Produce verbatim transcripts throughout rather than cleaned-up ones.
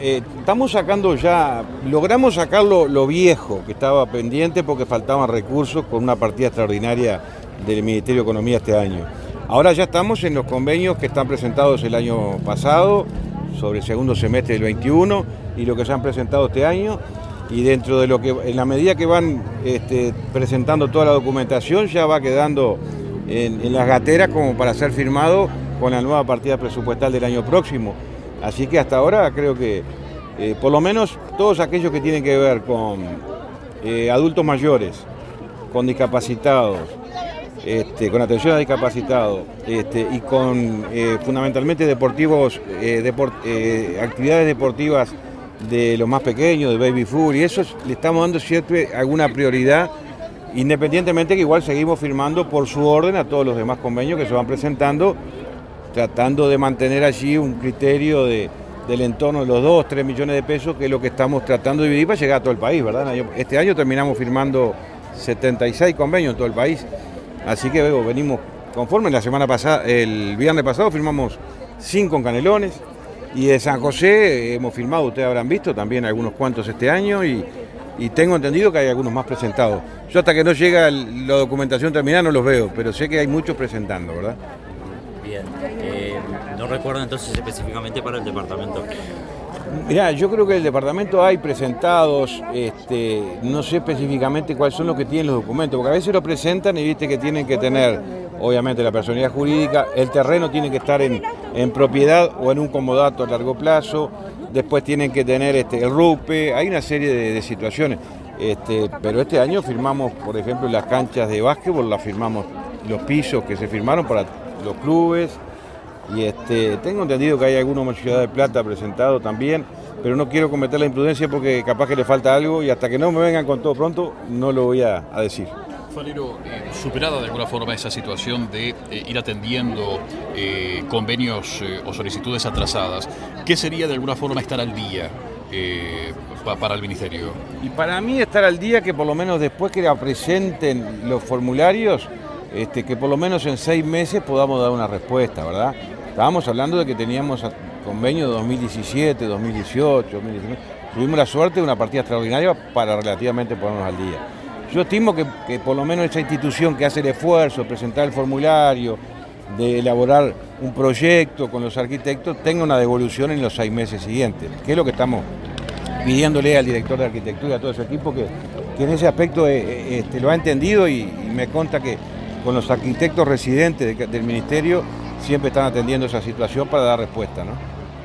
eh, estamos sacando ya, logramos sacar lo, lo viejo que estaba pendiente porque faltaban recursos con una partida extraordinaria del Ministerio de Economía este año. Ahora ya estamos en los convenios que están presentados el año pasado, sobre el segundo semestre del veintiuno, y lo que se han presentado este año, y dentro de lo que, en la medida que van este, presentando toda la documentación, ya va quedando en, en las gateras como para ser firmado con la nueva partida presupuestal del año próximo. Así que hasta ahora creo que eh, por lo menos todos aquellos que tienen que ver con eh, adultos mayores, con discapacitados, este, con atención a discapacitados este, y con eh, fundamentalmente deportivos, eh, deport, eh, actividades deportivas de los más pequeños, de baby food, y eso le estamos dando siempre alguna prioridad, independientemente que igual seguimos firmando por su orden a todos los demás convenios que se van presentando, tratando de mantener allí un criterio de, del entorno de los dos, tres millones de pesos, que es lo que estamos tratando de dividir para llegar a todo el país, ¿verdad? Este año terminamos firmando setenta y seis convenios en todo el país, así que luego venimos conformes. La semana pasada, el viernes pasado firmamos cinco en Canelones, y de San José hemos firmado, ustedes habrán visto también algunos cuantos este año, y, y tengo entendido que hay algunos más presentados. Yo hasta que no llega el, la documentación terminada no los veo, pero sé que hay muchos presentando, ¿verdad? Bien, eh, no recuerdo entonces específicamente para el departamento. Mirá, yo creo que el departamento hay presentados, este, no sé específicamente cuáles son los que tienen los documentos, porque a veces lo presentan y viste que tienen que tener, obviamente, la personalidad jurídica, el terreno tiene que estar en, en propiedad o en un comodato a largo plazo, después tienen que tener este, el RUPE, hay una serie de, de situaciones, este, pero este año firmamos, por ejemplo, las canchas de básquetbol, las firmamos, los pisos que se firmaron para los clubes, y este, tengo entendido que hay algunos en Ciudad de Plata presentado también, pero no quiero cometer la imprudencia porque capaz que le falta algo y hasta que no me vengan con todo pronto no lo voy a, a decir. Falero, eh, superada de alguna forma esa situación de eh, ir atendiendo eh, convenios eh, o solicitudes atrasadas, ¿qué sería de alguna forma estar al día eh, pa, para el Ministerio? Y para mí estar al día, que por lo menos después que la presenten los formularios, este, que por lo menos en seis meses podamos dar una respuesta, ¿verdad? Estábamos hablando de que teníamos convenio de dos mil diecisiete, dos mil dieciocho, dos mil diecinueve. Tuvimos la suerte de una partida extraordinaria para relativamente ponernos al día. Yo estimo que, que por lo menos esa institución que hace el esfuerzo de presentar el formulario, de elaborar un proyecto con los arquitectos, tenga una devolución en los seis meses siguientes, que es lo que estamos pidiéndole al director de arquitectura y a todo ese equipo, que, que en ese aspecto eh, este, lo ha entendido, y, y me consta que con los arquitectos residentes de, del Ministerio siempre están atendiendo esa situación para dar respuesta, ¿no?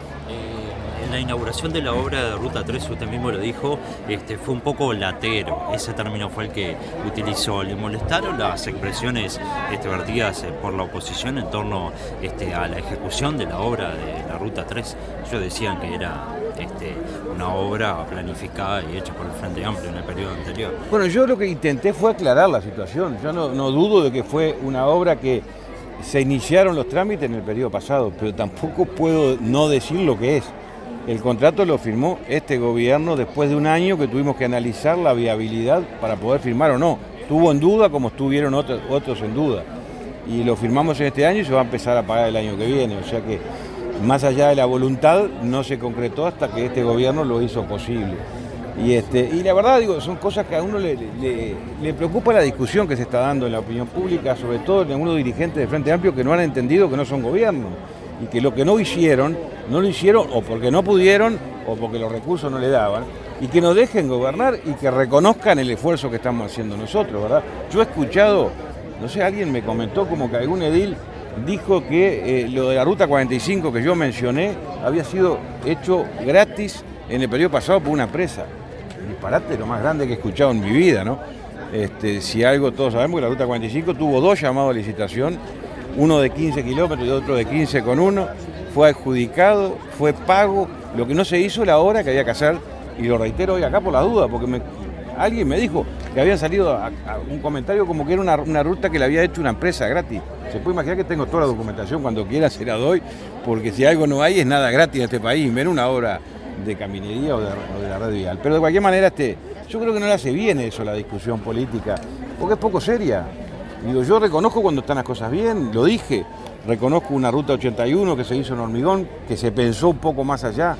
En la inauguración de la obra de Ruta tres, usted mismo lo dijo, este, fue un poco latero, ese término fue el que utilizó. ¿Le molestaron las expresiones este, vertidas por la oposición en torno este, a la ejecución de la obra de la Ruta tres? Ellos decían que era este, una obra planificada y hecha por el Frente Amplio en el periodo anterior. Bueno, yo lo que intenté fue aclarar la situación. Yo no, no dudo de que fue una obra que se iniciaron los trámites en el periodo pasado, pero tampoco puedo no decir lo que es. El contrato lo firmó este gobierno después de un año que tuvimos que analizar la viabilidad para poder firmar o no. Estuvo en duda como estuvieron otros, otros en duda. Y lo firmamos en este año y se va a empezar a pagar el año que viene. O sea que más allá de la voluntad no se concretó hasta que este gobierno lo hizo posible. Y, este, y la verdad, digo, son cosas que a uno le, le, le preocupa la discusión que se está dando en la opinión pública, sobre todo en algunos dirigentes del Frente Amplio que no han entendido que no son gobierno y que lo que no hicieron, no lo hicieron o porque no pudieron o porque los recursos no le daban, y que nos dejen gobernar y que reconozcan el esfuerzo que estamos haciendo nosotros, ¿verdad? Yo he escuchado, no sé, alguien me comentó como que algún edil dijo que eh, lo de la Ruta cuarenta y cinco que yo mencioné había sido hecho gratis en el periodo pasado por una empresa. Disparate lo más grande que he escuchado en mi vida, ¿no? Este, si algo todos sabemos que la Ruta cuarenta y cinco tuvo dos llamados a licitación, uno de quince kilómetros y otro de quince con uno, fue adjudicado, fue pago, lo que no se hizo la obra que había que hacer, y lo reitero hoy acá por la duda, porque me, alguien me dijo que habían salido a, a un comentario como que era una, una ruta que le había hecho una empresa gratis. Se puede imaginar que tengo toda la documentación, cuando quiera se la doy, porque si algo no hay es nada gratis en este país, menos una obra de caminería o de, o de la red vial. Pero de cualquier manera, este, yo creo que no le hace bien eso la discusión política, porque es poco seria. Digo, yo reconozco cuando están las cosas bien, lo dije, reconozco una ruta ochenta y uno que se hizo en Hormigón, que se pensó un poco más allá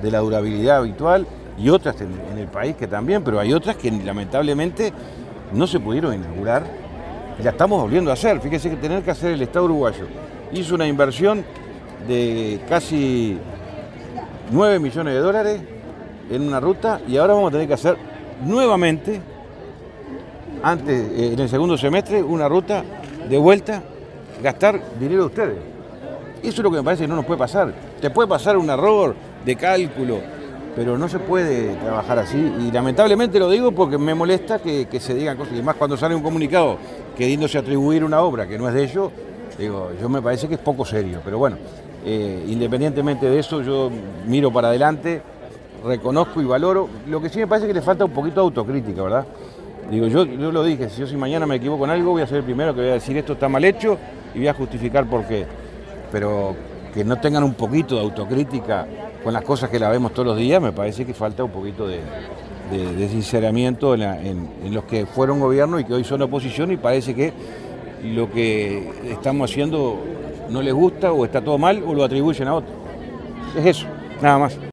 de la durabilidad habitual y otras en, en el país que también, pero hay otras que lamentablemente no se pudieron inaugurar y la estamos volviendo a hacer. Fíjese que tener que hacer el Estado uruguayo hizo una inversión de casi nueve millones de dólares en una ruta y ahora vamos a tener que hacer nuevamente, antes, en el segundo semestre, una ruta de vuelta, gastar dinero de ustedes. Eso es lo que me parece que no nos puede pasar. Te puede pasar un error de cálculo, pero no se puede trabajar así. Y lamentablemente lo digo porque me molesta que, que se digan cosas. Y más cuando sale un comunicado queriéndose atribuir una obra que no es de ellos, digo, yo me parece que es poco serio. Pero bueno, eh, independientemente de eso, yo miro para adelante, reconozco y valoro. Lo que sí me parece que le falta un poquito de autocrítica, ¿verdad? Digo, yo, yo lo dije, si yo si mañana me equivoco en algo, voy a ser el primero que voy a decir esto está mal hecho y voy a justificar por qué. Pero que no tengan un poquito de autocrítica con las cosas que la vemos todos los días, me parece que falta un poquito de, de, de sinceramiento en, la, en, en los que fueron gobierno y que hoy son oposición, y parece que lo que estamos haciendo no les gusta o está todo mal o lo atribuyen a otros. Es eso, nada más.